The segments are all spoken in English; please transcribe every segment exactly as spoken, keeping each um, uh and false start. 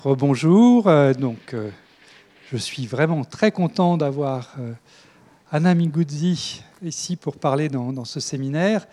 Bonjour, euh, donc euh, je suis vraiment très content d'avoir euh, Anna Miguzzi ici pour parler dans, dans ce séminaire.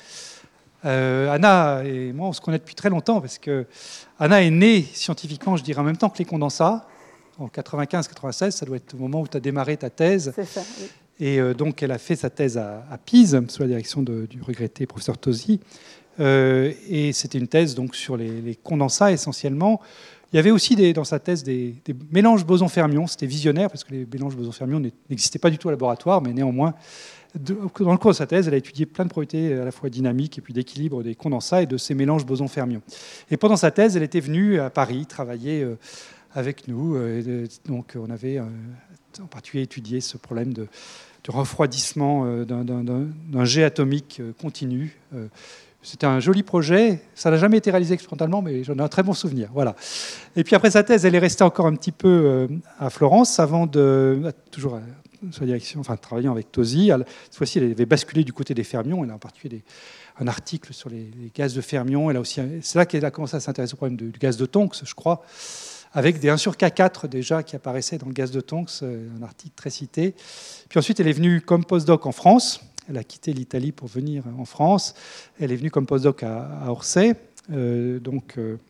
Euh, Anna et moi, on se connaît depuis très longtemps parce que Anna est née scientifiquement, je dirais, en même temps que les condensats, en quatre-vingt-quinze quatre-vingt-seize, ça doit être au moment où tu as démarré ta thèse. C'est ça, oui. Et euh, donc, elle a fait sa thèse à, à Pise, sous la direction de, du regretté professeur Tosi. Euh, et c'était une thèse donc, sur les, les condensats essentiellement. Il y avait aussi des, dans sa thèse des, des mélanges boson-fermions. C'était visionnaire parce que les mélanges boson-fermions n'existaient pas du tout au laboratoire, mais néanmoins, de, dans le cours de sa thèse, elle a étudié plein de propriétés à la fois dynamiques et puis d'équilibre des condensats et de ces mélanges boson-fermions. Et pendant sa thèse, elle était venue à Paris travailler euh, avec nous. Euh, donc, on avait euh, en particulier étudié ce problème de, de refroidissement euh, d'un jet atomique euh, continu. Euh, C'était un joli projet. Ça n'a jamais été réalisé expérimentalement, mais j'en ai un très bon souvenir. Voilà. Et puis après sa thèse, elle est restée encore un petit peu euh, à Florence avant de, toujours à, sur la direction, enfin travaillant avec Tosi. Cette fois-ci, elle avait basculé du côté des fermions. Elle a en particulier des, un article sur les, les gaz de fermions. Elle a aussi, c'est là qu'elle a commencé à s'intéresser au problème de, du gaz de Tonks, je crois, avec des un sur K quatre déjà qui apparaissaient dans le gaz de Tonks, un article très cité. Puis ensuite, elle est venue comme postdoc en France. Elle a quitté l'Italie pour venir en France. Elle est venue comme postdoc à, à Orsay, euh, donc euh,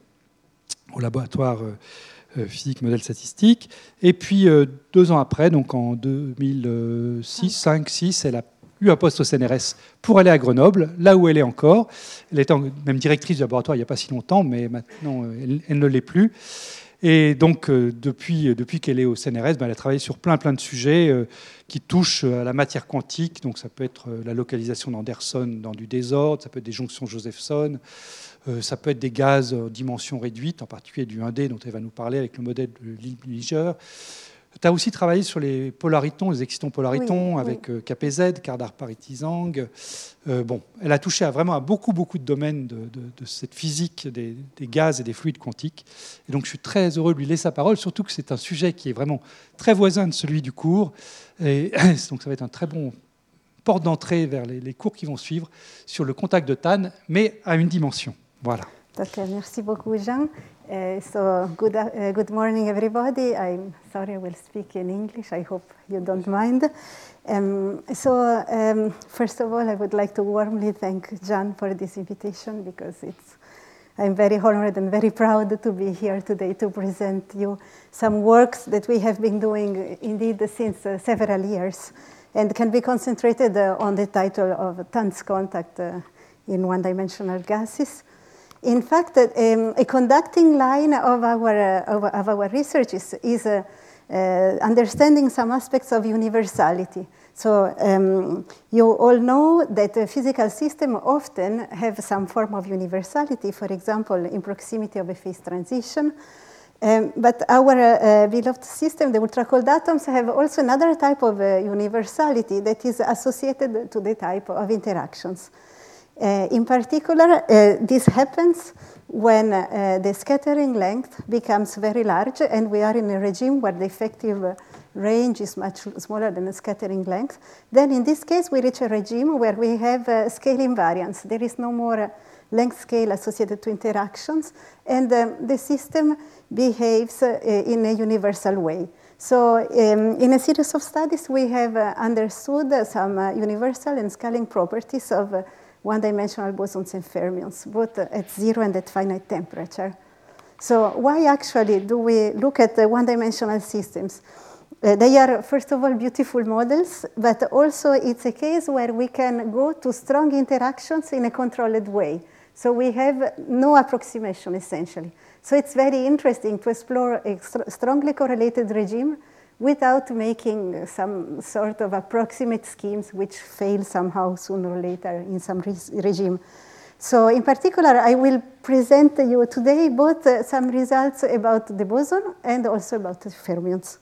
au laboratoire euh, physique modèle statistique. Et puis euh, deux ans après, donc en deux mille six, cinq, six, elle a eu un poste au C N R S pour aller à Grenoble, là où elle est encore. Elle était même directrice du laboratoire il n'y a pas si longtemps, mais maintenant elle, elle ne l'est plus. Et donc, euh, depuis, depuis qu'elle est au C N R S, ben, elle a travaillé sur plein, plein de sujets euh, qui touchent à la matière quantique. Donc, ça peut être la localisation d'Anderson dans du désordre, ça peut être des jonctions Josephson, euh, ça peut être des gaz en dimension réduite, en particulier du un D dont elle va nous parler avec le modèle de Liebniger. Tu as aussi travaillé sur les polaritons, les excitons polaritons, oui, avec oui. K P Z, Kardar-Paritizang. Euh, bon, elle a touché à vraiment à beaucoup, beaucoup de domaines de, de, de cette physique des, des gaz et des fluides quantiques. Et donc, je suis très heureux de lui laisser la parole, surtout que c'est un sujet qui est vraiment très voisin de celui du cours. Et donc, ça va être un très bon porte d'entrée vers les, les cours qui vont suivre sur le contact de Tann, mais à une dimension. Voilà. Okay, merci beaucoup, Jean. Uh, so, good, uh, good morning, everybody. I'm sorry, I will speak in English. I hope you don't mind. Um, so, um, first of all, I would like to warmly thank Jean for this invitation because it's, I'm very honored and very proud to be here today to present you some works that we have been doing indeed since uh, several years and can be concentrated uh, on the title of Tann's contact uh, in one-dimensional gases. In fact, um, a conducting line of our, uh, of, of our research is, is uh, uh, understanding some aspects of universality. So um, you all know that a physical system often have some form of universality, for example, in proximity of a phase transition. Um, but our uh, beloved system, the ultra-cold atoms, have also another type of uh, universality that is associated to the type of interactions. Uh, in particular, uh, this happens when uh, the scattering length becomes very large, and we are in a regime where the effective uh, range is much smaller than the scattering length. Then in this case, we reach a regime where we have uh, scale invariance. There is no more uh, length scale associated to interactions, and um, the system behaves uh, in a universal way. So um, in a series of studies, we have uh, understood uh, some uh, universal and scaling properties of uh, one-dimensional bosons and fermions, both at zero and at finite temperature. So why actually do we look at the one-dimensional systems? Uh, they are, first of all, beautiful models, but also it's a case where we can go to strong interactions in a controlled way. So we have no approximation, essentially. So it's very interesting to explore a strongly correlated regime without making some sort of approximate schemes which fail somehow sooner or later in some re regime. So in particular, I will present to you today both uh, some results about the boson and also about the fermions.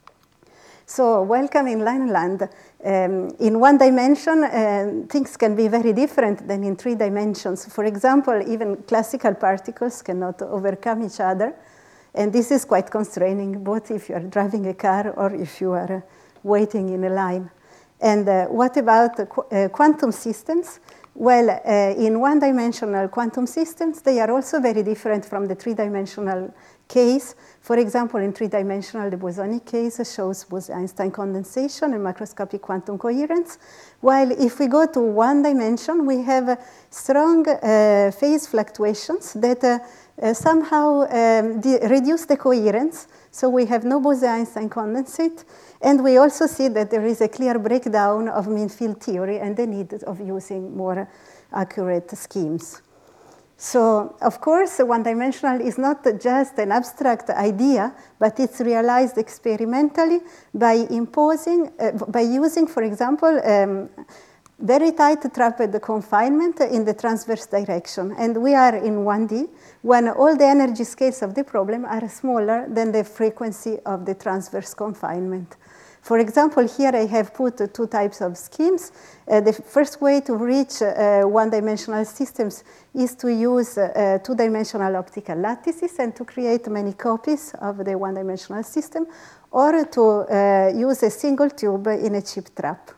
So welcome in Lineland. Um, in one dimension, uh, things can be very different than in three dimensions. For example, even classical particles cannot overcome each other. And this is quite constraining, both if you are driving a car or if you are uh, waiting in a line. And uh, what about uh, qu uh, quantum systems? Well, uh, in one-dimensional quantum systems, they are also very different from the three-dimensional case. For example, in three-dimensional, the bosonic case shows Bose-Einstein condensation and macroscopic quantum coherence. While if we go to one dimension, we have uh, strong uh, phase fluctuations that uh, uh, somehow um, reduce the coherence. So we have no Bose-Einstein condensate. And we also see that there is a clear breakdown of mean field theory and the need of using more accurate schemes. So, of course, one-dimensional is not just an abstract idea, but it's realized experimentally by imposing, uh, by using, for example, um, very tight trapped confinement in the transverse direction. And we are in one D when all the energy scales of the problem are smaller than the frequency of the transverse confinement. For example, here I have put two types of schemes. Uh, the first way to reach uh, one-dimensional systems is to use uh, two-dimensional optical lattices and to create many copies of the one-dimensional system, or to uh, use a single tube in a chip trap.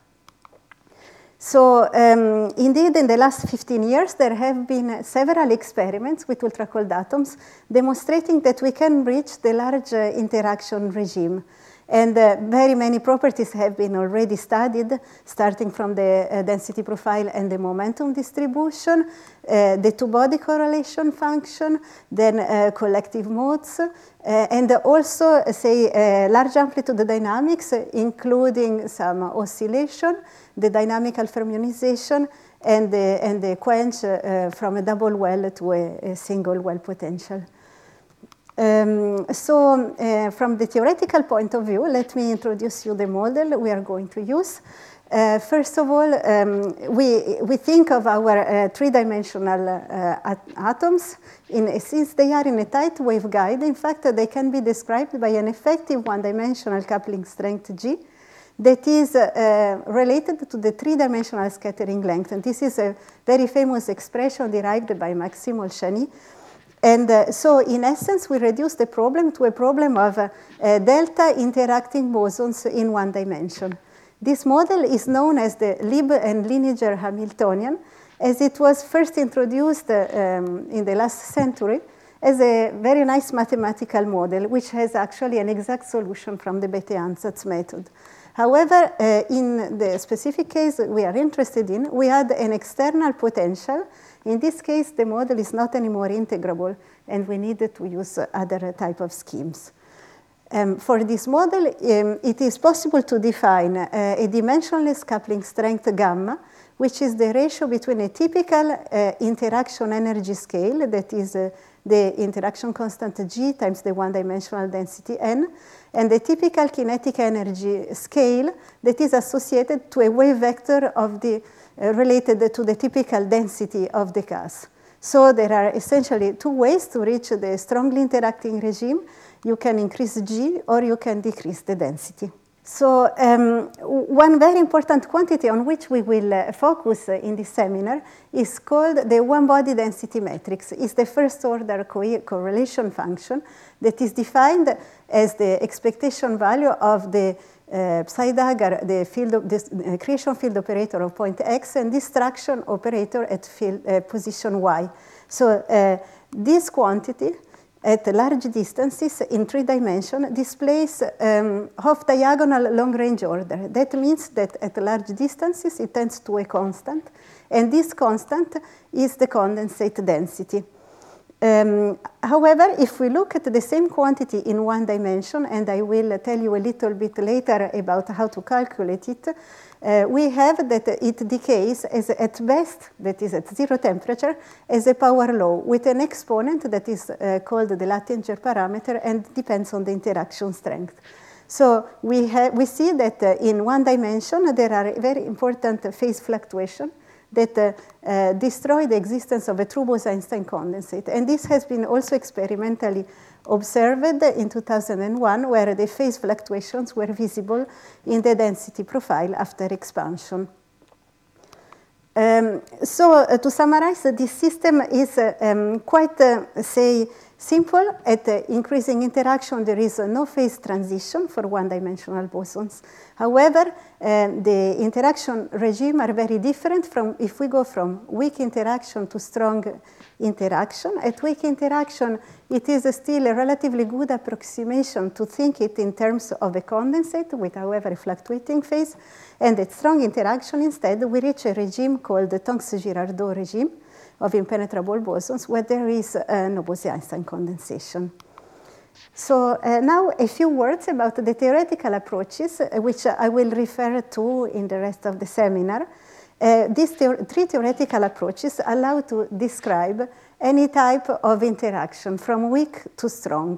So um, indeed, in the last fifteen years, there have been several experiments with ultra-cold atoms demonstrating that we can reach the large uh, interaction regime. And uh, very many properties have been already studied, starting from the uh, density profile and the momentum distribution, uh, the two-body correlation function, then uh, collective modes, uh, and also, uh, say, uh, large amplitude dynamics, uh, including some oscillation, the dynamical fermionization, and the, and the quench uh, from a double well to a, a single well potential. Um, so uh, from the theoretical point of view, let me introduce you the model we are going to use. Uh, first of all, um, we, we think of our uh, three-dimensional uh, at atoms, in, since they are in a tight waveguide. In fact, they can be described by an effective one-dimensional coupling strength G that is uh, related to the three-dimensional scattering length. And this is a very famous expression derived by Maxime Olshany. And uh, so, in essence, we reduce the problem to a problem of uh, uh, delta interacting bosons in one dimension. This model is known as the Lieb and Lineger Hamiltonian, as it was first introduced uh, um, in the last century as a very nice mathematical model, which has actually an exact solution from the Bethe-Ansatz method. However, uh, in the specific case we are interested in, we had an external potential. In this case, the model is not anymore integrable, and we needed to use other type of schemes. Um, for this model, um, it is possible to define uh, a dimensionless coupling strength gamma, which is the ratio between a typical uh, interaction energy scale, that is uh, the interaction constant G times the one-dimensional density N, and the typical kinetic energy scale that is associated to a wave vector of the uh, related to the typical density of the gas. So there are essentially two ways to reach the strongly interacting regime. You can increase G or you can decrease the density. So um, one very important quantity on which we will uh, focus uh, in this seminar is called the one-body density matrix. It's the first order co correlation function that is defined as the expectation value of the uh, psi dagger, the field of this, uh, creation field operator of point X, and distraction operator at field, uh, position Y. So uh, this quantity at large distances in three dimensions displays um, off-diagonal long-range order. That means that at large distances it tends to a constant, and this constant is the condensate density. Um, however, if we look at the same quantity in one dimension, and I will tell you a little bit later about how to calculate it, uh, we have that it decays as at best, that is at zero temperature, as a power law with an exponent that is uh, called the Latinger parameter and depends on the interaction strength. So we, have, we see that uh, in one dimension there are very important phase fluctuations that uh, uh, destroy the existence of a true Bose-Einstein condensate. And this has been also experimentally observed in two thousand one, where the phase fluctuations were visible in the density profile after expansion. Um, so uh, to summarize, uh, this system is uh, um, quite, uh, say, Simple, at uh, increasing interaction, there is uh, no phase transition for one-dimensional bosons. However, uh, the interaction regime are very different from if we go from weak interaction to strong interaction. At weak interaction, it is uh, still a relatively good approximation to think it in terms of a condensate with, however, a fluctuating phase. And at strong interaction, instead, we reach a regime called the Tonks-Girardot regime of impenetrable bosons, where there is uh, no Bose-Einstein condensation. So uh, now a few words about the theoretical approaches, uh, which I will refer to in the rest of the seminar. Uh, these theo three theoretical approaches allow to describe any type of interaction, from weak to strong,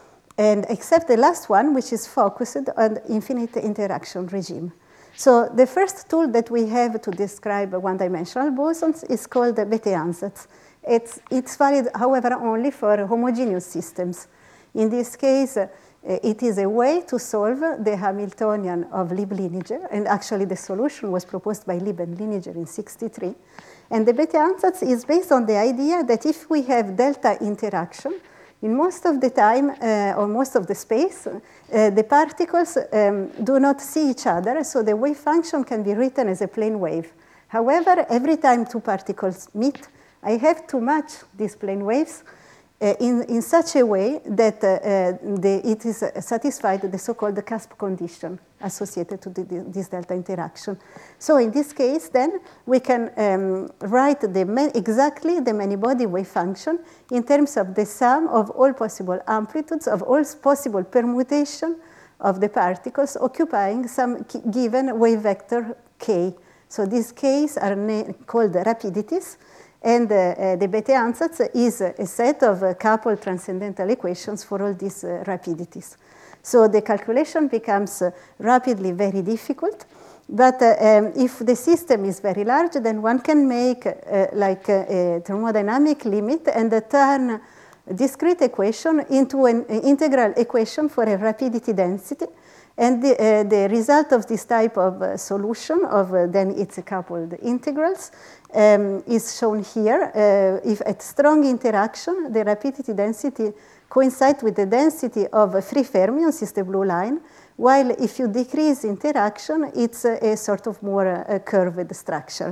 and except the last one, which is focused on infinite interaction regime. So the first tool that we have to describe one-dimensional bosons is called the Bethe-ansatz. It's, it's valid, however, only for homogeneous systems. In this case, uh, it is a way to solve the Hamiltonian of Lieb-Liniger, and actually the solution was proposed by Lieb and Liniger in sixty-three. And the Bethe-ansatz is based on the idea that if we have delta interaction, in most of the time, uh, or most of the space, uh, the particles um, do not see each other, so the wave function can be written as a plane wave. However, every time two particles meet, I have to match these plane waves uh, in, in such a way that uh, uh, the, it is satisfied the so-called cusp condition associated to the, this delta interaction. So in this case, then, we can um, write the exactly the many-body wave function in terms of the sum of all possible amplitudes of all possible permutation of the particles occupying some given wave vector k. So these k's are called rapidities, and uh, uh, the Bethe-ansatz is a set of uh, coupled transcendental equations for all these uh, rapidities. So the calculation becomes uh, rapidly very difficult. But uh, um, if the system is very large, then one can make uh, like a, a thermodynamic limit and uh, turn a discrete equation into an integral equation for a rapidity density. And the, uh, the result of this type of uh, solution of uh, then its coupled integrals um, is shown here. Uh, if at strong interaction, the rapidity density coincides with the density of free fermions, is the blue line, while if you decrease interaction, it's a, a sort of more uh, curved structure.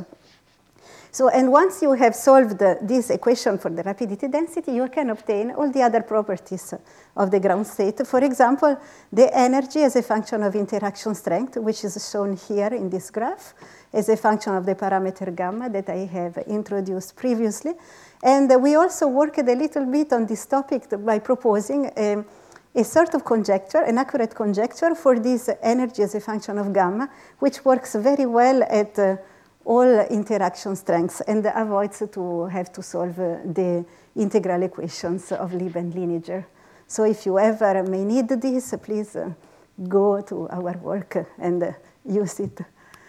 So, and once you have solved uh, this equation for the rapidity density, you can obtain all the other properties of the ground state. For example, the energy as a function of interaction strength, which is shown here in this graph, as a function of the parameter gamma that I have introduced previously. And uh, we also worked a little bit on this topic by proposing a, a sort of conjecture, an accurate conjecture for this energy as a function of gamma, which works very well at uh, all interaction strengths and avoids to have to solve uh, the integral equations of Lieb and Liniger. So if you ever may need this, please uh, go to our work and uh, use it.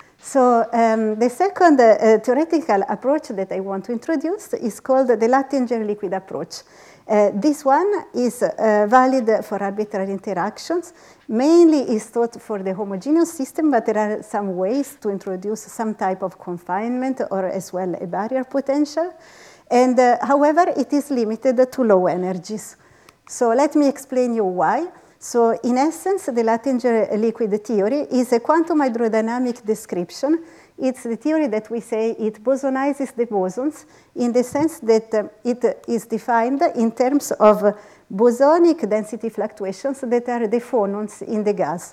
So um, the second uh, theoretical approach that I want to introduce is called the Lattinger liquid approach. Uh, this one is uh, valid for arbitrary interactions. Mainly is thought for the homogeneous system, but there are some ways to introduce some type of confinement or as well a barrier potential. And uh, however, it is limited to low energies. So let me explain you why. So in essence, the Lattinger liquid theory is a quantum hydrodynamic description. It's the theory that we say it bosonizes the bosons in the sense that uh, it is defined in terms of bosonic density fluctuations that are the phonons in the gas.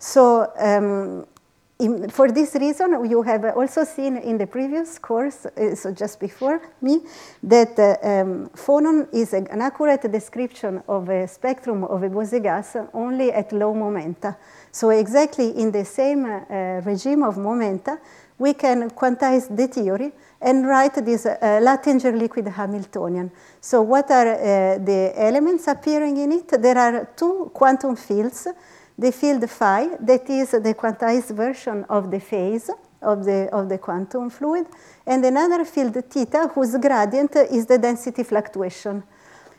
So um, in, for this reason, you have also seen in the previous course, uh, so just before me, that uh, um, phonon is an accurate description of a spectrum of a Bose gas only at low momenta. So exactly in the same uh, regime of momenta, we can quantize the theory and write this uh, Lattinger liquid Hamiltonian. So what are uh, the elements appearing in it? There are two quantum fields. The field phi, that is the quantized version of the phase of the, of the quantum fluid, and another field theta, whose gradient is the density fluctuation.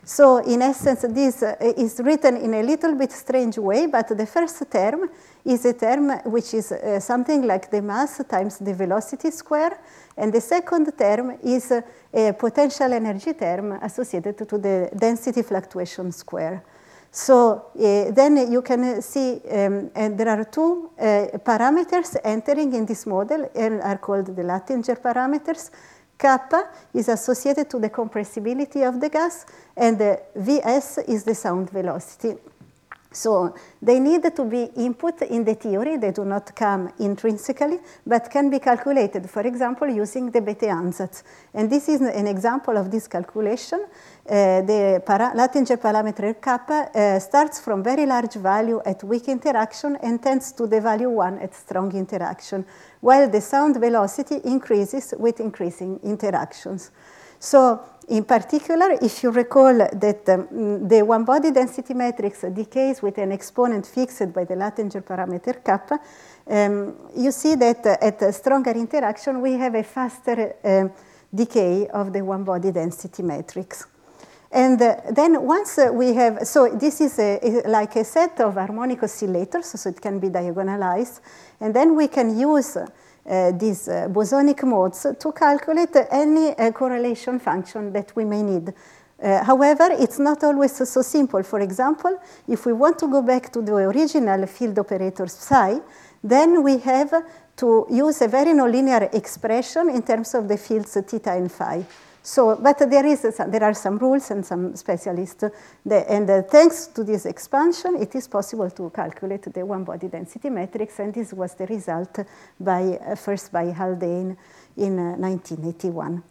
So in essence, this uh, is written in a little bit strange way, but the first term is a term which is uh, something like the mass times the velocity square, and the second term is uh, a potential energy term associated to the density fluctuation square. So uh, then you can see, um, and there are two uh, parameters entering in this model and are called the Latinger parameters. Kappa is associated to the compressibility of the gas, and the V S is the sound velocity. So they need to be input in the theory. They do not come intrinsically, but can be calculated, for example, using the Bethe ansatz. And this is an example of this calculation. Uh, the para Latinger parameter kappa uh, starts from very large value at weak interaction and tends to the value one at strong interaction, while the sound velocity increases with increasing interactions. So in particular, if you recall that um, the one-body density matrix decays with an exponent fixed by the Latinger parameter kappa, um, you see that uh, at a stronger interaction, we have a faster uh, decay of the one-body density matrix. And uh, then once uh, we have, so this is a, a, like a set of harmonic oscillators, so it can be diagonalized, and then we can use uh, Uh, these uh, bosonic modes to calculate any uh, correlation function that we may need. Uh, however, it's not always so simple. For example, if we want to go back to the original field operator psi, then we have to use a very nonlinear expression in terms of the fields theta and phi. So, but there is a, there are some rules and some specialists, that, and uh, thanks to this expansion, it is possible to calculate the one-body density matrix, and this was the result by uh, first by Haldane in uh, nineteen eighty-one.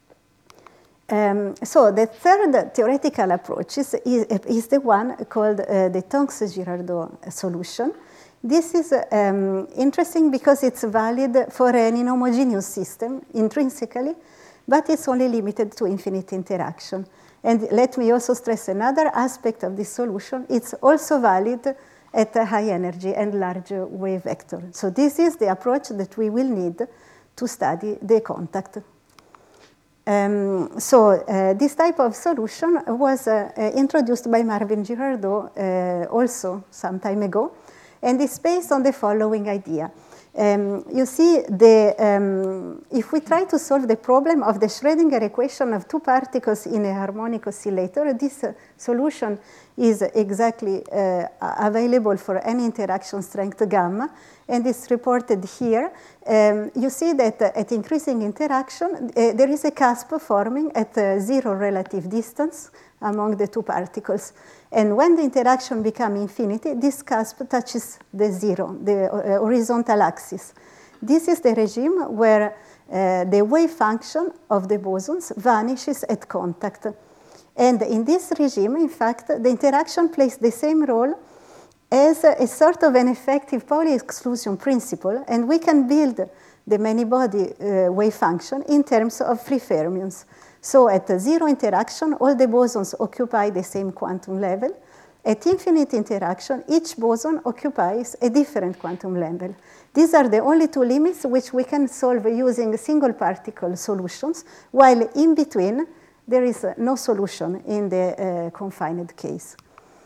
Um, so the third theoretical approach is, is, is the one called uh, the Tonks-Girardot solution. This is um, interesting because it's valid for an inhomogeneous system intrinsically, but it's only limited to infinite interaction. And let me also stress another aspect of this solution. It's also valid at a high energy and large wave vector. So this is the approach that we will need to study the contact. Um, so uh, this type of solution was uh, uh, introduced by Marvin Girardot uh, also some time ago, and it's based on the following idea. Um, you see, the, um, if we try to solve the problem of the Schrödinger equation of two particles in a harmonic oscillator, this uh, solution is exactly uh, available for any interaction strength gamma, and it's reported here. Um, you see that uh, at increasing interaction, uh, there is a cusp forming at uh, zero relative distance among the two particles. And when the interaction becomes infinity, this cusp touches the zero, the uh, horizontal axis. This is the regime where uh, the wave function of the bosons vanishes at contact. And in this regime, in fact, the interaction plays the same role as a, a sort of an effective Pauli exclusion principle, and we can build the many-body uh, wave function in terms of free fermions. So at zero interaction, all the bosons occupy the same quantum level. At infinite interaction, each boson occupies a different quantum level. These are the only two limits which we can solve using single particle solutions, while in between, there is no solution in the uh, confined case.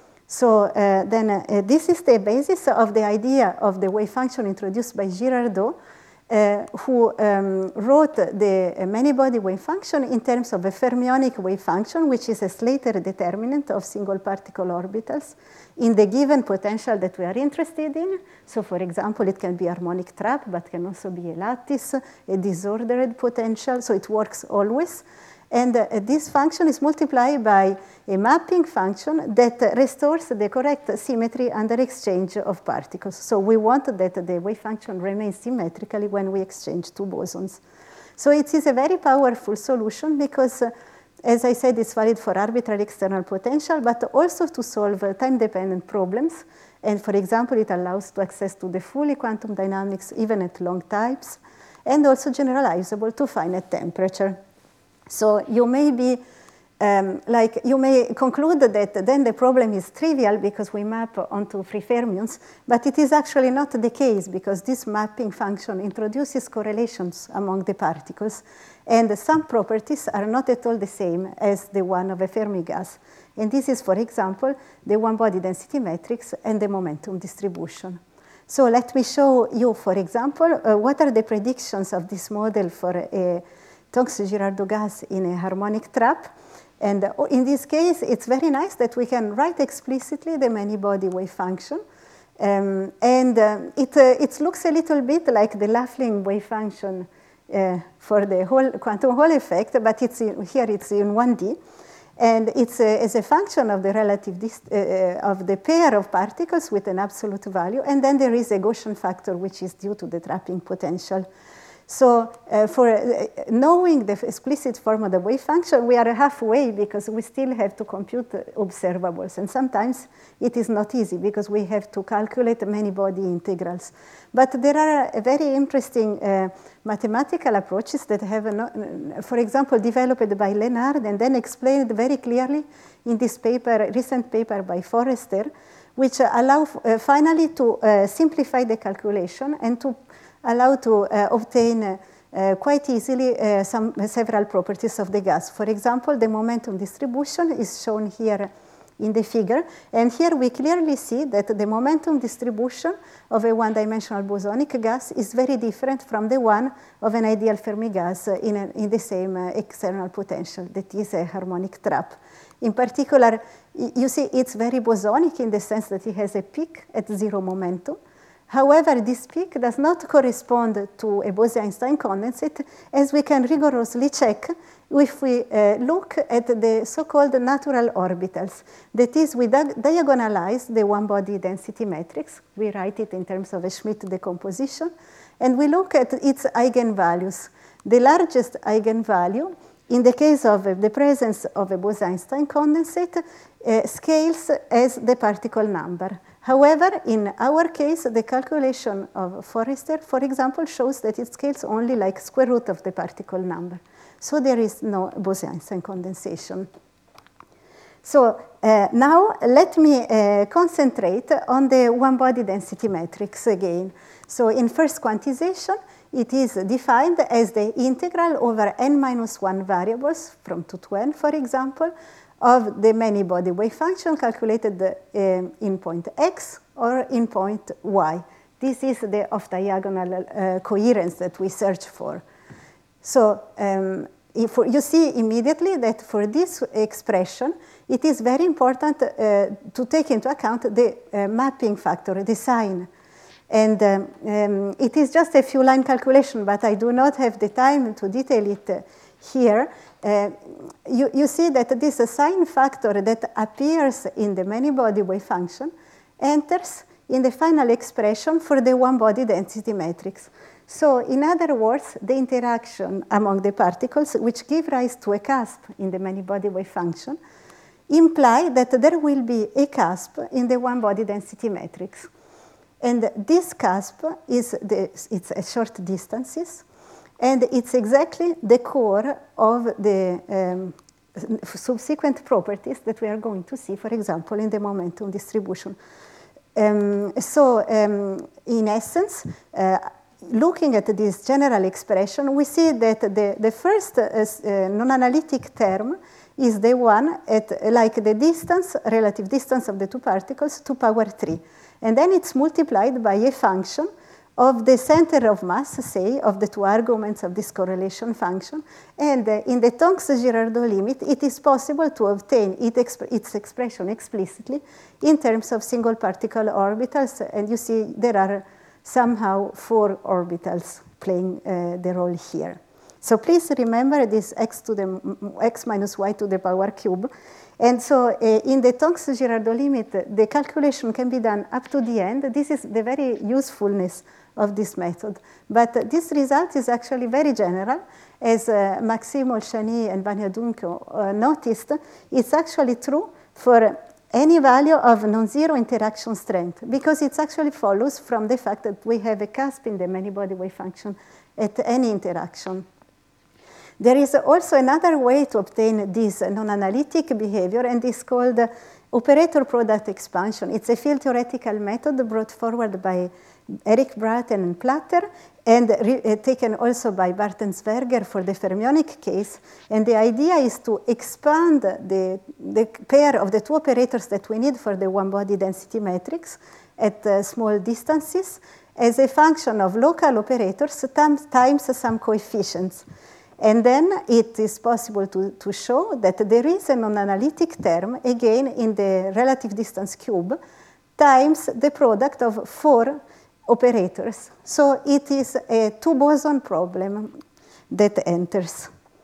So uh, then uh, this is the basis of the idea of the wave function introduced by Girardot, Uh, who um, wrote the uh, many-body wave function in terms of a fermionic wave function, which is a Slater determinant of single particle orbitals in the given potential that we are interested in. So for example, it can be harmonic trap, but can also be a lattice, a disordered potential, so it works always. And uh, this function is multiplied by a mapping function that uh, restores the correct symmetry under exchange of particles. So we want that the wave function remains symmetrically when we exchange two bosons. So it is a very powerful solution because, uh, as I said, it's valid for arbitrary external potential, but also to solve uh, time-dependent problems. And for example, it allows to access to the fully quantum dynamics even at long times, and also generalizable to finite temperature. So you may be um, like you may conclude that then the problem is trivial because we map onto free fermions, but it is actually not the case because this mapping function introduces correlations among the particles, and some properties are not at all the same as the one of a Fermi gas. And this is, for example, the one-body density matrix and the momentum distribution. So let me show you, for example, uh, what are the predictions of this model for a Tonks-Girardot gas in a harmonic trap. And uh, in this case, it's very nice that we can write explicitly the many-body wave function. Um, and uh, it, uh, it looks a little bit like the Laughlin wave function uh, for the whole quantum Hall effect, but it's in, here it's in one D. And it's a, as a function of the relative dist uh, of the pair of particles with an absolute value. And then there is a Gaussian factor, which is due to the trapping potential. So uh, for uh, knowing the explicit form of the wave function, we are halfway because we still have to compute observables. And sometimes it is not easy because we have to calculate many body integrals. But there are very interesting uh, mathematical approaches that have, no, for example, developed by Lennard and then explained very clearly in this paper, recent paper by Forrester, which allow uh, finally to uh, simplify the calculation and to allow to uh, obtain uh, uh, quite easily uh, some uh, several properties of the gas. For example, the momentum distribution is shown here in the figure, and here we clearly see that the momentum distribution of a one-dimensional bosonic gas is very different from the one of an ideal Fermi gas uh, in, a, in the same uh, external potential, that is a harmonic trap. In particular, you see it's very bosonic in the sense that it has a peak at zero momentum. However, this peak does not correspond to a Bose-Einstein condensate, as we can rigorously check if we uh, look at the so-called natural orbitals. That is, we diagonalize the one-body density matrix. We write it in terms of a Schmidt decomposition, and we look at its eigenvalues. The largest eigenvalue, in the case of uh, the presence of a Bose-Einstein condensate, uh, scales as the particle number. However, in our case, the calculation of Forrester, for example, shows that it scales only like square root of the particle number. So there is no Bose-Einstein condensation. So uh, now let me uh, concentrate on the one-body density matrix again. So in first quantization, it is defined as the integral over n minus one variables from two to n, for example, of the many-body wave function calculated uh, in point x or in point y. This is the off-diagonal uh, coherence that we search for. So um, if you see immediately that for this expression, it is very important uh, to take into account the uh, mapping factor, the sign. And um, um, it is just a few line calculation, but I do not have the time to detail it uh, here. Uh, you, you see that this uh, sign factor that appears in the many-body wave function enters in the final expression for the one-body density matrix. So in other words, the interaction among the particles, which give rise to a cusp in the many-body wave function, imply that there will be a cusp in the one-body density matrix. And this cusp is the, it's a short distances, and it's exactly the core of the um, subsequent properties that we are going to see, for example, in the momentum distribution. Um, so um, in essence, uh, looking at this general expression, we see that the, the first uh, uh, non-analytic term is the one at like the distance, relative distance of the two particles, to power three. And then it's multiplied by a function of the center of mass, say, of the two arguments of this correlation function. And uh, in the Tonks-Girardot limit, it is possible to obtain it exp its expression explicitly in terms of single particle orbitals. And you see there are somehow four orbitals playing uh, the role here. So please remember this x to the x minus y to the power cube. And so uh, in the Tonks-Girardot limit, the calculation can be done up to the end. This is the very usefulness of this method. But uh, this result is actually very general. As uh, Maxime Olshani and Vanya Dunko uh, noticed, it's actually true for any value of non-zero interaction strength, because it actually follows from the fact that we have a cusp in the many-body wave function at any interaction. There is also another way to obtain this non-analytic behavior, and it's called operator product expansion. It's a field theoretical method brought forward by Eric Braten and Platter, and uh, taken also by Bartensberger for the fermionic case. And the idea is to expand the, the pair of the two operators that we need for the one-body density matrix at uh, small distances as a function of local operators times, times some coefficients. And then it is possible to, to show that there is a non-analytic term, again, in the relative distance cube, times the product of four operators. So it is a two-boson problem that enters.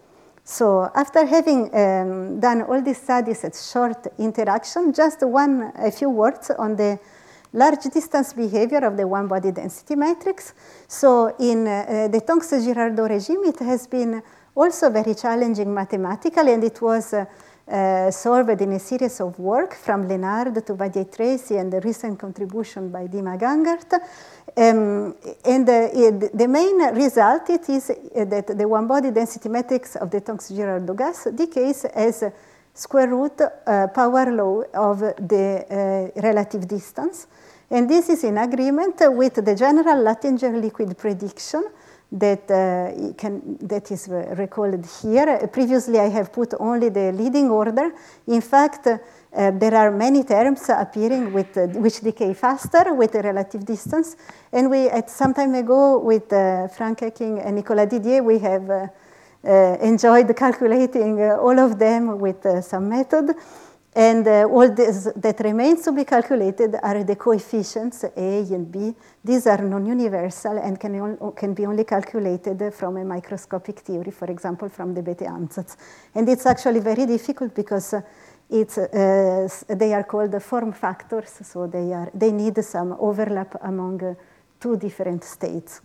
So after having um, done all these studies at short interaction, just one, a few words on the large distance behavior of the one-body density matrix. So in uh, the Tonks-Girardot regime, it has been also very challenging mathematically, and it was uh, uh, solved in a series of work from Lenard to Vadier-Tracy and the recent contribution by Dima Gangart. Um, and uh, it, the main result it is that the one-body density matrix of the Tonks-Girardot gas decays as a square root uh, power law of the uh, relative distance. And this is in agreement with the general Latinger liquid prediction that, uh, can, that is recalled here. Previously, I have put only the leading order. In fact, uh, there are many terms appearing with, uh, which decay faster with the relative distance. And we, at some time ago, with uh, Frank Ecking and Nicolas Didier, we have uh, uh, enjoyed calculating uh, all of them with uh, some method. And uh, all this that remains to be calculated are the coefficients A and B. These are non-universal and can, on, can be only calculated from a microscopic theory, for example, from the Bethe ansatz. And it's actually very difficult because uh, it's, uh, they are called form factors, so they, are, they need some overlap among uh, two different states.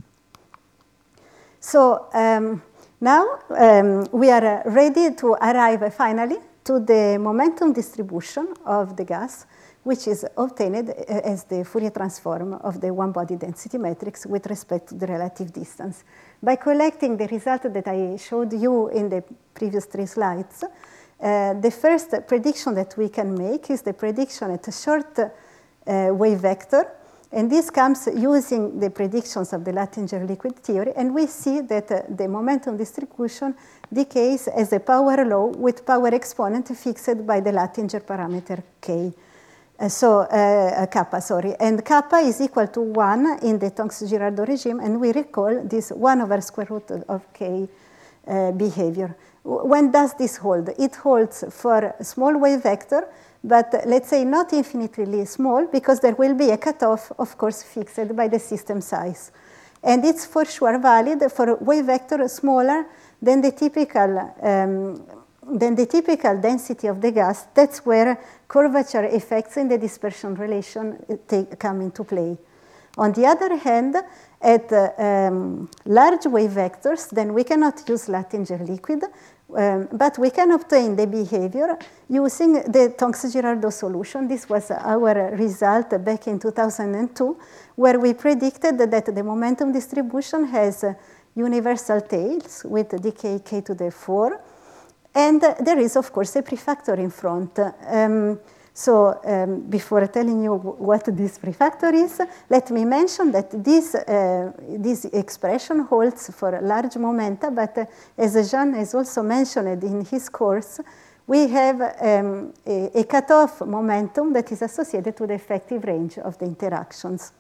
So um, now um, we are ready to arrive uh, finally to the momentum distribution of the gas, which is obtained as the Fourier transform of the one-body density matrix with respect to the relative distance. By collecting the result that I showed you in the previous three slides, uh, the first prediction that we can make is the prediction at a short uh, wave vector. And this comes using the predictions of the Latinger liquid theory, and we see that uh, the momentum distribution decays as a power law with power exponent fixed by the Latinger parameter k. Uh, so uh, kappa, sorry, and kappa is equal to one in the Tonks-Girardot regime, and we recall this one over square root of k uh, behavior. When does this hold? It holds for a small wave vector, but let's say not infinitely small, because there will be a cutoff, of course, fixed by the system size. And it's for sure valid for a wave vector smaller than the typical um, than the typical density of the gas. That's where curvature effects in the dispersion relation take, come into play. On the other hand, at uh, um, large wave vectors, then we cannot use Latinger liquid, um, but we can obtain the behavior using the Tonks-Girardot solution. This was our result back in two thousand two, where we predicted that the momentum distribution has uh, universal tails with decay k to the four, and uh, there is, of course, a prefactor in front. Um, So um, before telling you what this prefactor is, let me mention that this, uh, this expression holds for large momenta, but uh, as Jean has also mentioned in his course, we have um, a, a cutoff momentum that is associated to the effective range of the interactions.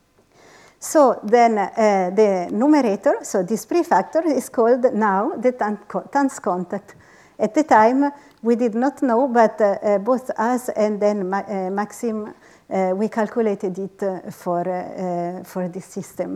So then uh, the numerator, so this prefactor is called now the Tan's contact. At the time, we did not know, but uh, uh, both us and then Ma uh, Maxime, uh, we calculated it uh, for, uh, for this system.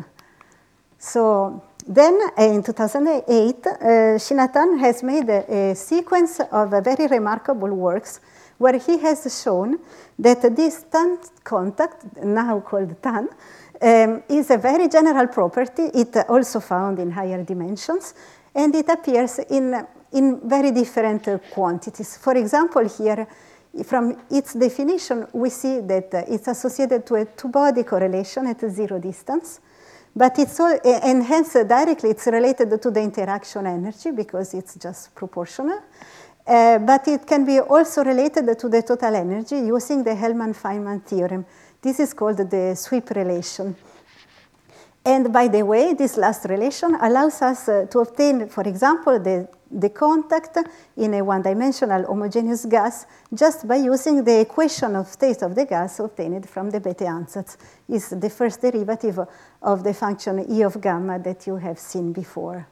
So then uh, in two thousand eight, uh, Shinatan has made a, a sequence of uh, very remarkable works where he has shown that this Tan contact, now called Tan, um, is a very general property. It also found in higher dimensions, and it appears in in very different uh, quantities. For example, here, from its definition, we see that uh, it's associated to a two-body correlation at a zero distance. But it's all, and hence uh, directly it's related to the interaction energy because it's just proportional. Uh, but it can be also related to the total energy using the Hellman-Feynman theorem. This is called the sweep relation. And by the way, this last relation allows us uh, to obtain, for example, the, the contact in a one-dimensional homogeneous gas just by using the equation of state of the gas obtained from the Bethe-Ansatz. It's the first derivative of the function E of gamma that you have seen before.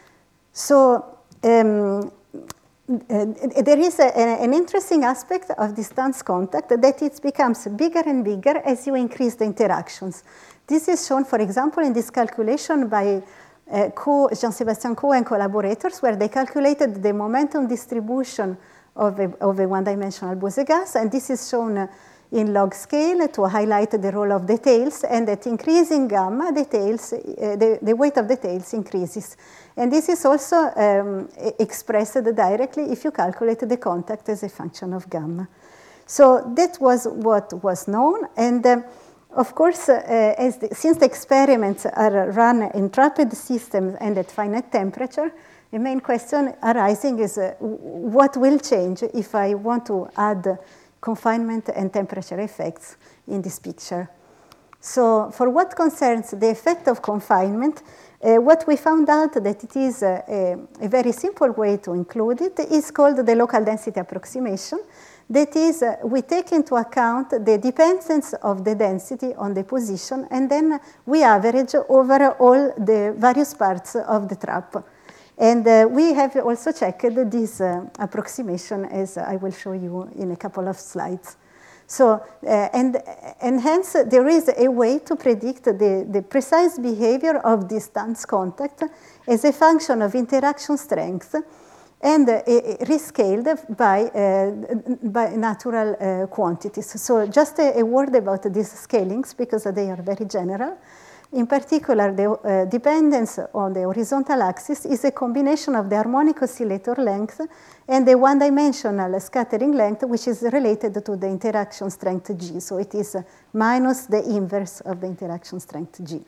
So um, uh, there is a, a, an interesting aspect of distance contact that it becomes bigger and bigger as you increase the interactions. This is shown, for example, in this calculation by uh, Jean-Sébastien Coe and collaborators, where they calculated the momentum distribution of a, of a one-dimensional Bose gas, and this is shown uh, in log scale to highlight the role of the tails, and at increasing gamma, the tails, uh, the, the weight of the tails increases. And this is also um, expressed directly if you calculate the contact as a function of gamma. So that was what was known, and uh, of course, uh, as the, since the experiments are run in trapped systems and at finite temperature, the main question arising is uh, what will change if I want to add confinement and temperature effects in this picture. So for what concerns the effect of confinement, uh, what we found out that it is a, a, a very simple way to include it is called the local density approximation. That is, uh, we take into account the dependence of the density on the position, and then we average over all the various parts of the trap. And uh, we have also checked this uh, approximation, as I will show you in a couple of slides. So, uh, and, and hence, there is a way to predict the, the precise behavior of distance contact as a function of interaction strength, and uh, rescaled by, uh, by natural uh, quantities. So just a, a word about these scalings, because they are very general. In particular, the uh, dependence on the horizontal axis is a combination of the harmonic oscillator length and the one-dimensional scattering length, which is related to the interaction strength G. So it is uh, minus the inverse of the interaction strength G.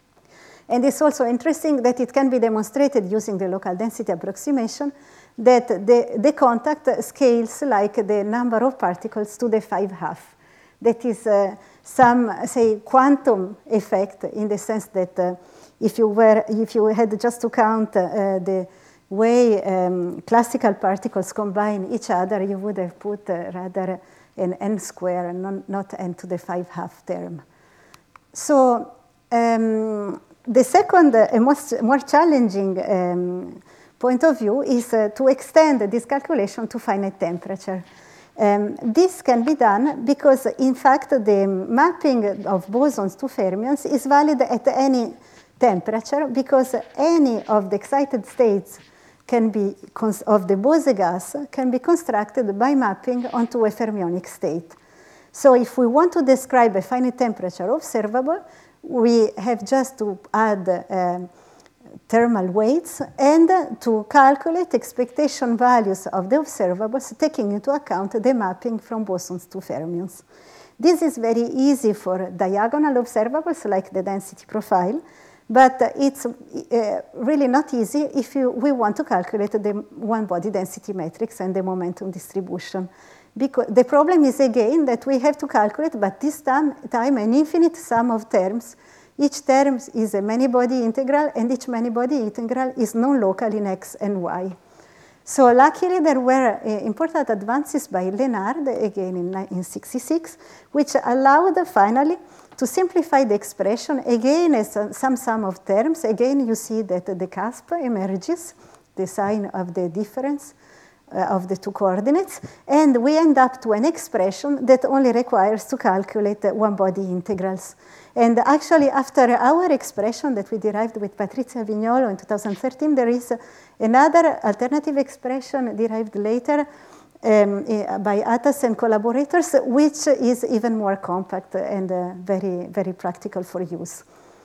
And it's also interesting that it can be demonstrated using the local density approximation that the, the contact scales like the number of particles to the five half. That is uh, some, say, quantum effect in the sense that uh, if you were, if you had just to count uh, the way um, classical particles combine each other, you would have put uh, rather an n square and not, not n to the five half term. So um, the second, uh, most more challenging um, point of view is uh, to extend this calculation to finite temperature. Um, this can be done because, in fact, the mapping of bosons to fermions is valid at any temperature, because any of the excited states can be of the Bose gas can be constructed by mapping onto a fermionic state. So if we want to describe a finite temperature observable, we have just to add uh, thermal weights and to calculate expectation values of the observables, taking into account the mapping from bosons to fermions. This is very easy for diagonal observables like the density profile, but it's uh, really not easy if you, we want to calculate the one-body density matrix and the momentum distribution. Because the problem is, again, that we have to calculate, but this time, time an infinite sum of terms. Each term is a many-body integral, and each many-body integral is non-local in x and y. So luckily, there were uh, important advances by Lenard, again in nineteen sixty-six, which allowed finally to simplify the expression, again as some sum of terms. Again, you see that the cusp emerges, the sign of the difference uh, of the two coordinates, and we end up to an expression that only requires to calculate uh, one-body integrals. And actually, after our expression that we derived with Patrizia Vignolo in two thousand thirteen, there is another alternative expression derived later um, by Atas and collaborators, which is even more compact and uh, very, very practical for use.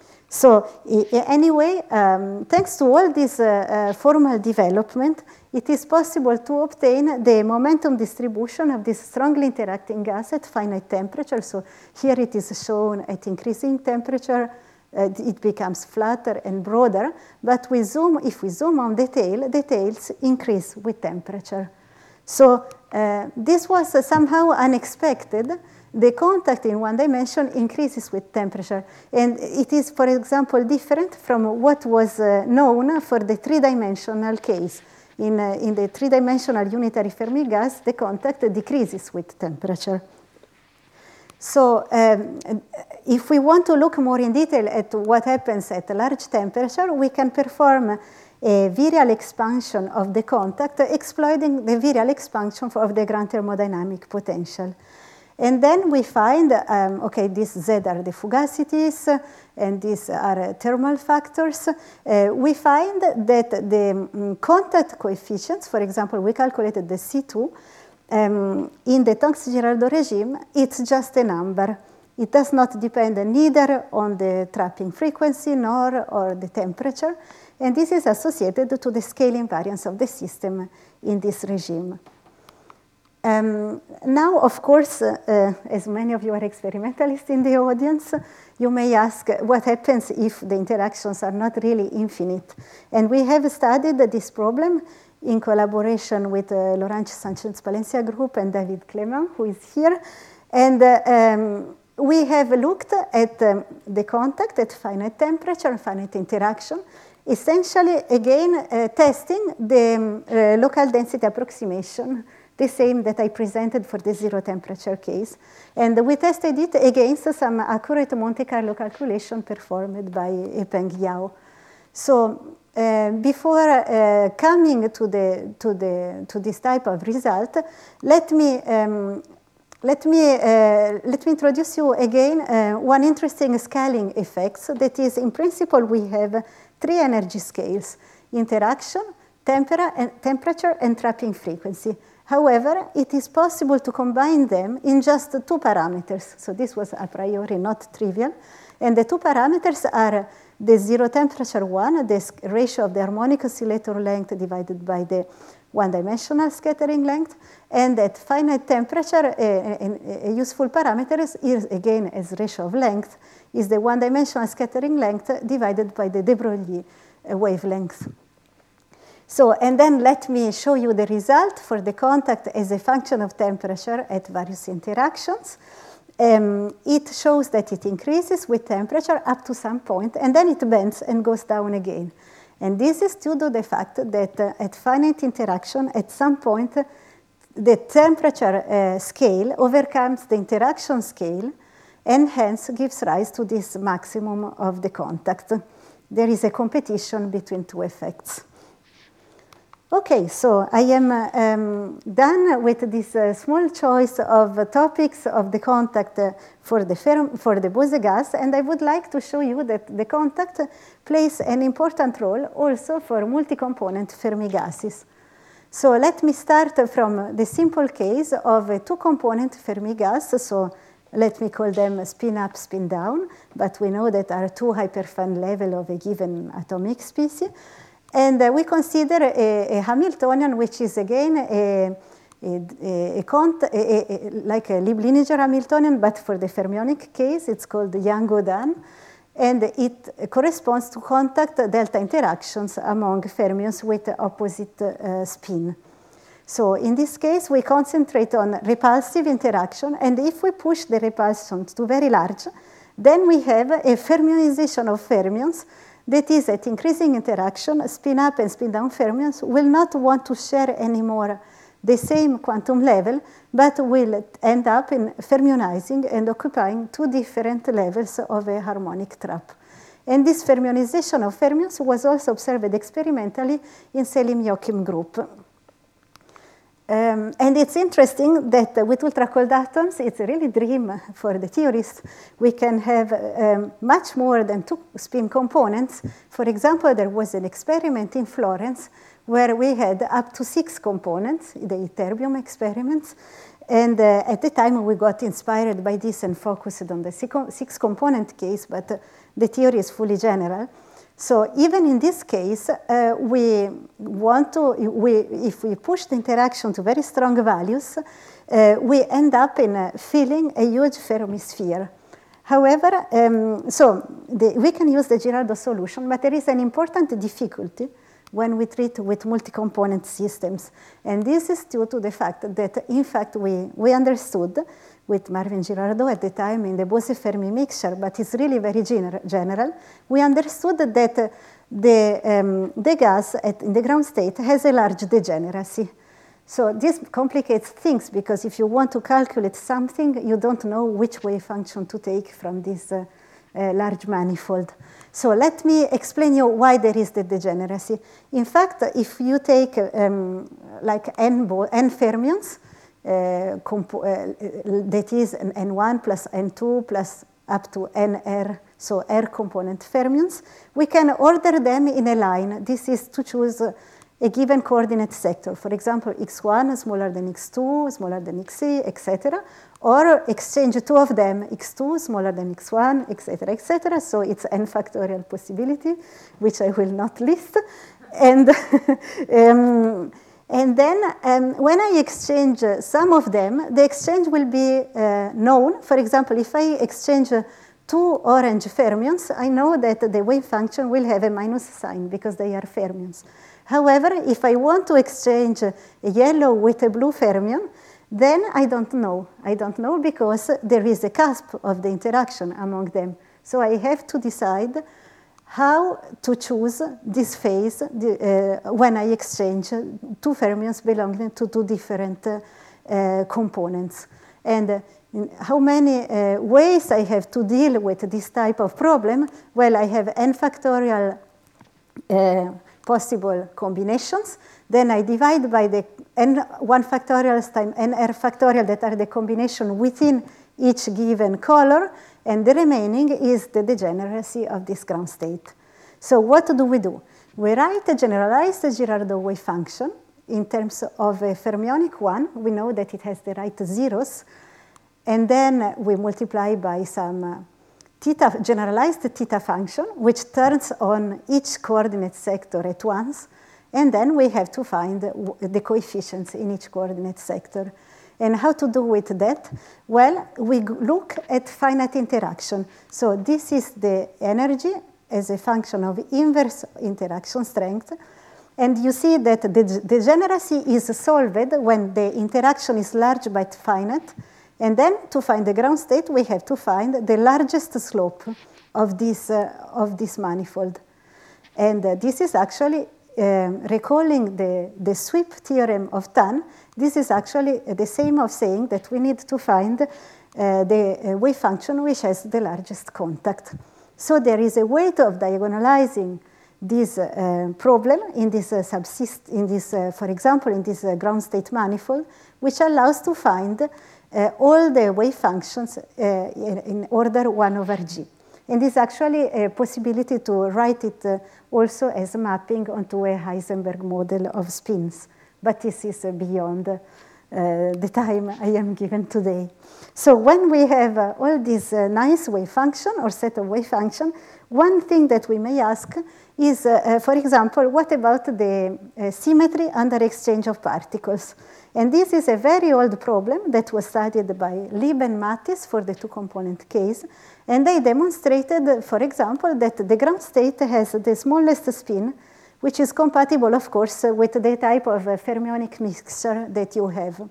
So anyway, um, thanks to all this uh, uh, formal development, it is possible to obtain the momentum distribution of this strongly interacting gas at finite temperature. So here it is shown at increasing temperature, uh, it becomes flatter and broader. But we zoom, if we zoom on the tail, the tails increase with temperature. So uh, this was uh, somehow unexpected. The contact in one dimension increases with temperature. And it is, for example, different from what was uh, known for the three-dimensional case. In, uh, in the three-dimensional unitary Fermi gas, the contact decreases with temperature. So um, if we want to look more in detail at what happens at a large temperature, we can perform a virial expansion of the contact, exploiting the virial expansion of the ground thermodynamic potential. And then we find, um, okay, these Z are the fugacities, and these are thermal factors. Uh, we find that the um, contact coefficients, for example, we calculated the C two, um, in the Tonks-Girardot regime, it's just a number. It does not depend neither on the trapping frequency nor on the temperature, and this is associated to the scale invariance of the system in this regime. Um, now, of course, uh, as many of you are experimentalists in the audience, you may ask what happens if the interactions are not really infinite. And we have studied this problem in collaboration with uh, Laurent Sanchez-Palencia group and David Clement, who is here. And uh, um, we have looked at um, the contact at finite temperature and finite interaction, essentially, again, uh, testing the um, uh, local density approximation, the same that I presented for the zero temperature case. And we tested it against some accurate Monte Carlo calculation performed by Yipeng Yao. So uh, before uh, coming to, the, to, the, to this type of result, let me, um, let me, uh, let me introduce you again uh, one interesting scaling effect. That is, in principle, we have three energy scales: interaction, tempera and temperature, and trapping frequency. However, it is possible to combine them in just two parameters. So this was a priori not trivial. And the two parameters are the zero temperature one, the ratio of the harmonic oscillator length divided by the one-dimensional scattering length. And at finite temperature, a, a, a useful parameter is, is, again, as ratio of length, is the one-dimensional scattering length divided by the de Broglie wavelength. So, and then let me show you the result for the contact as a function of temperature at various interactions. Um, it shows that it increases with temperature up to some point, and then it bends and goes down again. And this is due to the fact that uh, at finite interaction, at some point, the temperature uh, scale overcomes the interaction scale, and hence gives rise to this maximum of the contact. There is a competition between two effects. Okay, so I am um, done with this uh, small choice of uh, topics of the contact uh, for the Fermi, for the Bose gas, and I would like to show you that the contact plays an important role also for multi-component Fermi gases. So let me start from the simple case of a two-component Fermi gas. So let me call them spin up, spin down, but we know that are two hyperfine levels of a given atomic species. And uh, we consider a, a Hamiltonian, which is again a, a, a, cont a, a, like a Lieb-Liniger Hamiltonian, but for the fermionic case, it's called Yang-Godan. And it corresponds to contact delta interactions among fermions with opposite uh, spin. So in this case, we concentrate on repulsive interaction. And if we push the repulsion to very large, then we have a fermionization of fermions. That is, at increasing interaction, spin up and spin down fermions will not want to share anymore the same quantum level, but will end up in fermionizing and occupying two different levels of a harmonic trap. And this fermionization of fermions was also observed experimentally in Selim-Joachim group. Um, and it's interesting that uh, with ultra-cold atoms, it's a really dream for the theorists. We can have um, much more than two spin components. For example, there was an experiment in Florence where we had up to six components, the ytterbium experiments. And uh, at the time, we got inspired by this and focused on the six-component case, but uh, the theory is fully general. So even in this case, uh, we want to, we, if we push the interaction to very strong values, uh, we end up in uh, filling a huge Fermi sphere. However, um, so the, we can use the Girardot solution, but there is an important difficulty when we treat with multi-component systems. And this is due to the fact that, in fact, we, we understood with Marvin Girardot at the time in the Bose-Fermi mixture, but it's really very gener general, we understood that uh, the, um, the gas at, in the ground state has a large degeneracy. So this complicates things, because if you want to calculate something, you don't know which wave function to take from this uh, uh, large manifold. So let me explain you why there is the degeneracy. In fact, if you take um, like n, n fermions, uh, uh, that is an n one plus n two plus up to nr, so r component fermions, we can order them in a line. This is to choose a given coordinate sector. For example, x one smaller than x two, smaller than xc, et cetera. Or exchange two of them, x two smaller than x one, et cetera, et cetera. So it's n factorial possibility, which I will not list. And, um, and then um, when I exchange uh, some of them, the exchange will be uh, known. For example, if I exchange uh, two orange fermions, I know that the wave function will have a minus sign because they are fermions. However, if I want to exchange a yellow with a blue fermion, then I don't know. I don't know because there is a cusp of the interaction among them. So I have to decide how to choose this phase uh, when I exchange two fermions belonging to two different uh, components. And uh, how many uh, ways I have to deal with this type of problem? Well, I have n factorial uh, possible combinations. Then I divide by the n one factorial times nr factorial that are the combination within each given color, and the remaining is the degeneracy of this ground state. So what do we do? We write a generalized Girardot wave function in terms of a fermionic one. We know that it has the right zeros, and then we multiply by some uh, theta, generalized theta function, which turns on each coordinate sector at once. And then we have to find the coefficients in each coordinate sector. And how to do with that? Well, we look at finite interaction. So this is the energy as a function of inverse interaction strength. And you see that the degeneracy is solved when the interaction is large but finite. And then to find the ground state, we have to find the largest slope of this, uh, of this manifold. And uh, this is actually Um, recalling the, the sweep theorem of Tan. This is actually the same of saying that we need to find uh, the uh, wave function which has the largest contact. So there is a way of diagonalizing this uh, problem in this uh, subsist, in this, uh, for example, in this uh, ground state manifold, which allows to find uh, all the wave functions uh, in, in order one over G. And this is actually a possibility to write it uh, also as a mapping onto a Heisenberg model of spins. But this is uh, beyond uh, the time I am given today. So when we have uh, all this uh, nice wave function or set of wave function, one thing that we may ask is, uh, uh, for example, what about the uh, symmetry under exchange of particles? And this is a very old problem that was studied by Lieb and Mattis for the two-component case. And they demonstrated, for example, that the ground state has the smallest spin, which is compatible, of course, with the type of fermionic mixture that you have.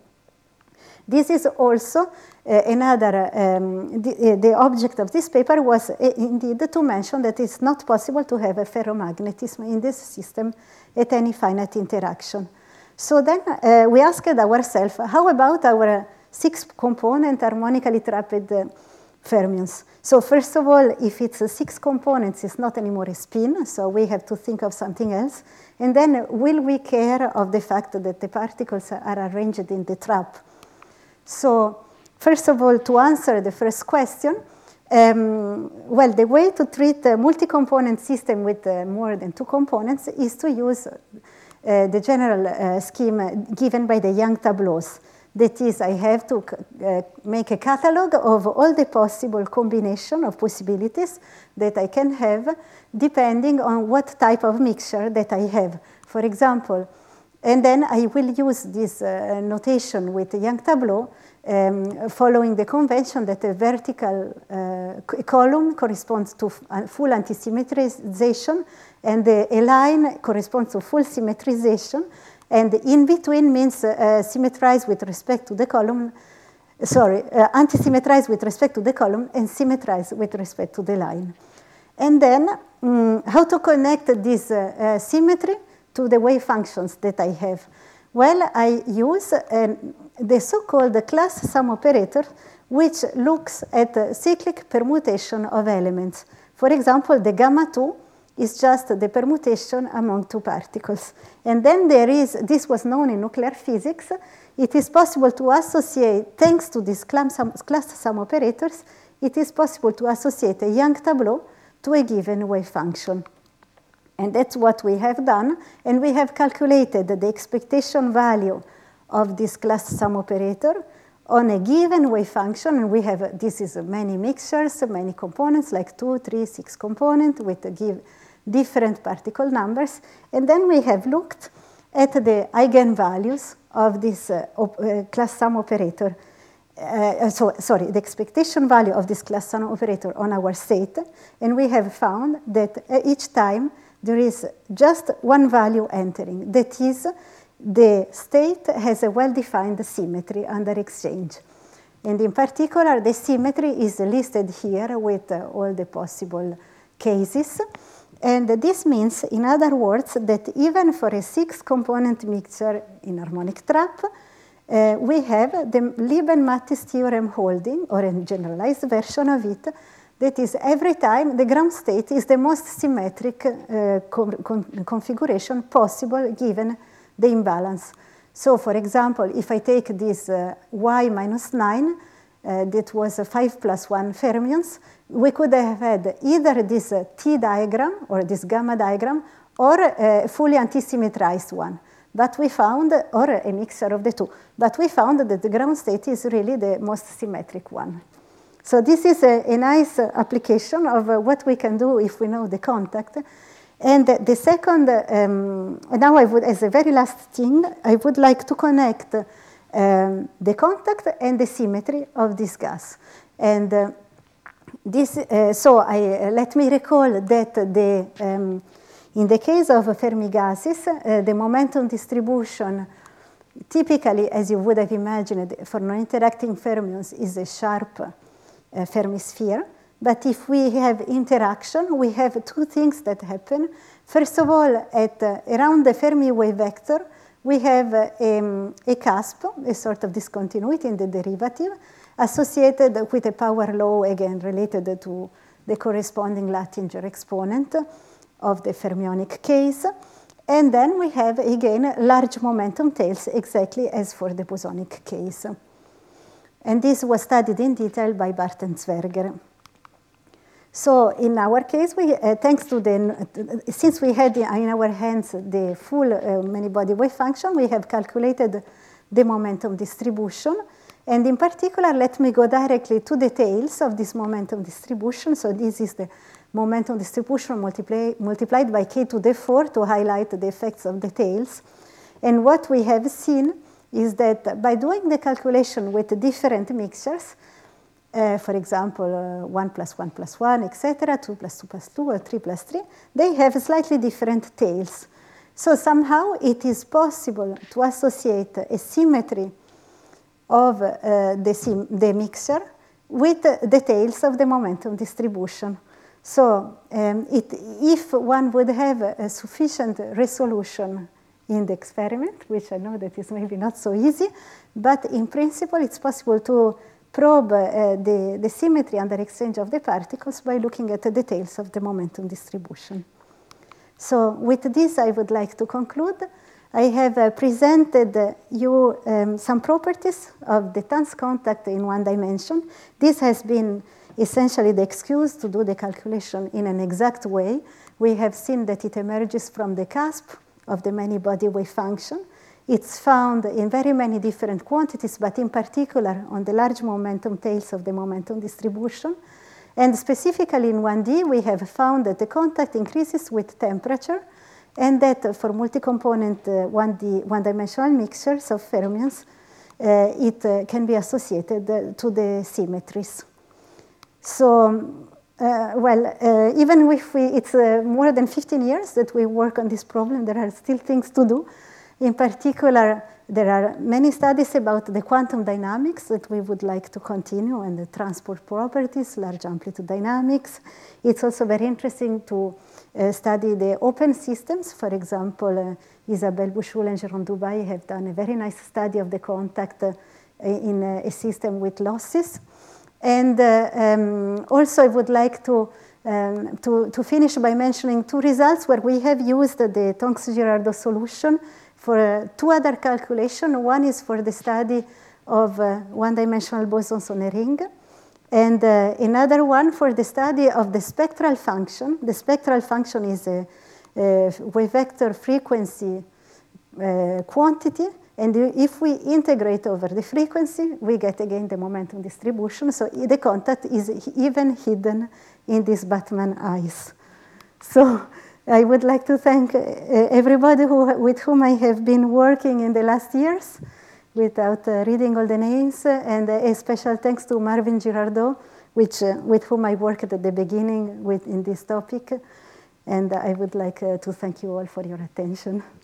This is also uh, another, um, the, the object of this paper was uh, indeed to mention that it's not possible to have a ferromagnetism in this system at any finite interaction. So then uh, we asked ourselves, how about our six-component harmonically trapped uh, fermions? So first of all, if it's a six components, it's not anymore a spin, so we have to think of something else. And then will we care of the fact that the particles are arranged in the trap? So first of all, to answer the first question, um, well, the way to treat a multi-component system with uh, more than two components is to use uh, the general uh, scheme given by the Young tableaus. That is, I have to uh, make a catalog of all the possible combination of possibilities that I can have depending on what type of mixture that I have. For example, And then I will use this uh, notation with the Young tableau, um, following the convention that a vertical uh, column corresponds to full anti-symmetrization, and the, a line corresponds to full symmetrization, and in between means uh, symmetrized with respect to the column, sorry, uh, anti-symmetrized with respect to the column and symmetrized with respect to the line. And then um, how to connect this uh, uh, symmetry to the wave functions that I have? Well, I use uh, the so-called class sum operator, which looks at the cyclic permutation of elements. For example, the gamma two is just the permutation among two particles. And then there is, this was known in nuclear physics, it is possible to associate, thanks to these class sum, class sum operators, it is possible to associate a Young tableau to a given wave function. And that's what we have done, and we have calculated the expectation value of this class sum operator on a given wave function, and we have, this is many mixtures, many components, like two, three, six components with give different particle numbers, and then we have looked at the eigenvalues of this uh, uh, class sum operator. Uh, so, sorry, the expectation value of this class sum operator on our state, and we have found that uh, each time there is just one value entering. That is, the state has a well-defined symmetry under exchange. And in particular, the symmetry is listed here with uh, all the possible cases. And this means, in other words, that even for a six-component mixture in harmonic trap, uh, we have the Lieben-Mattis theorem holding, or a generalized version of it, that is, every time the ground state is the most symmetric uh, con configuration possible given the imbalance. So, for example, if I take this uh, y minus nine, uh, that was a five plus one fermions, we could have had either this uh, T diagram or this gamma diagram or a fully anti-symmetrized one. But we found, or a mixture of the two, but we found that the ground state is really the most symmetric one. So this is a, a nice uh, application of uh, what we can do if we know the contact. And uh, the second, um, now I would, as a very last thing, I would like to connect um, the contact and the symmetry of this gas. And uh, this, uh, so I, uh, let me recall that the, um, in the case of Fermi gases, uh, the momentum distribution typically, as you would have imagined, for non-interacting fermions is a sharp Uh, Fermi sphere. But if we have interaction, we have two things that happen. First of all, at uh, around the Fermi wave vector, we have uh, um, a cusp, a sort of discontinuity in the derivative, associated with a power law, again, related to the corresponding Latinger exponent of the fermionic case. And then we have, again, large momentum tails, exactly as for the bosonic case. And this was studied in detail by Barth and Zwerger. So in our case, we, uh, thanks to the, uh, since we had in our hands the full uh, many-body wave function, we have calculated the momentum distribution. And in particular, let me go directly to the tails of this momentum distribution. So this is the momentum distribution multiply, multiplied by k to the four to highlight the effects of the tails. And what we have seen is that by doing the calculation with different mixtures, uh, for example, uh, one plus one plus one, et cetera, two plus two plus two, or three plus three, they have slightly different tails. So somehow it is possible to associate a symmetry of uh, the, sim the mixture with uh, the tails of the momentum distribution. So um, it, if one would have a sufficient resolution in the experiment, which I know that is maybe not so easy, but in principle it's possible to probe uh, the, the symmetry under exchange of the particles by looking at the details of the momentum distribution. So with this I would like to conclude. I have uh, presented uh, you um, some properties of the Tanz contact in one dimension. This has been essentially the excuse to do the calculation in an exact way. We have seen that it emerges from the cusp of the many-body wave function. It's found in very many different quantities, but in particular on the large momentum tails of the momentum distribution. And specifically in one D, we have found that the contact increases with temperature, and that uh, for multi-component uh, one-dimensional mixtures of fermions, uh, it uh, can be associated uh, to the symmetries. So, uh, well, uh, even if we, it's uh, more than fifteen years that we work on this problem, there are still things to do. In particular, there are many studies about the quantum dynamics that we would like to continue, and the transport properties, large amplitude dynamics. It's also very interesting to uh, study the open systems. For example, uh, Isabelle Bouchoul and Jérôme Dubail have done a very nice study of the contact uh, in uh, a system with losses. And uh, um, also I would like to, um, to, to finish by mentioning two results where we have used the Tonks-Girardot solution for uh, two other calculations. One is for the study of uh, one-dimensional bosons on a ring, and uh, another one for the study of the spectral function. The spectral function is a, a wave vector frequency uh, quantity, and if we integrate over the frequency, we get again the momentum distribution. So the contact is even hidden in these Batman eyes. So I would like to thank everybody who, with whom I have been working in the last years, without uh, reading all the names, and a special thanks to Marvin Girardot, which, uh, with whom I worked at the beginning with, in this topic. And I would like uh, to thank you all for your attention.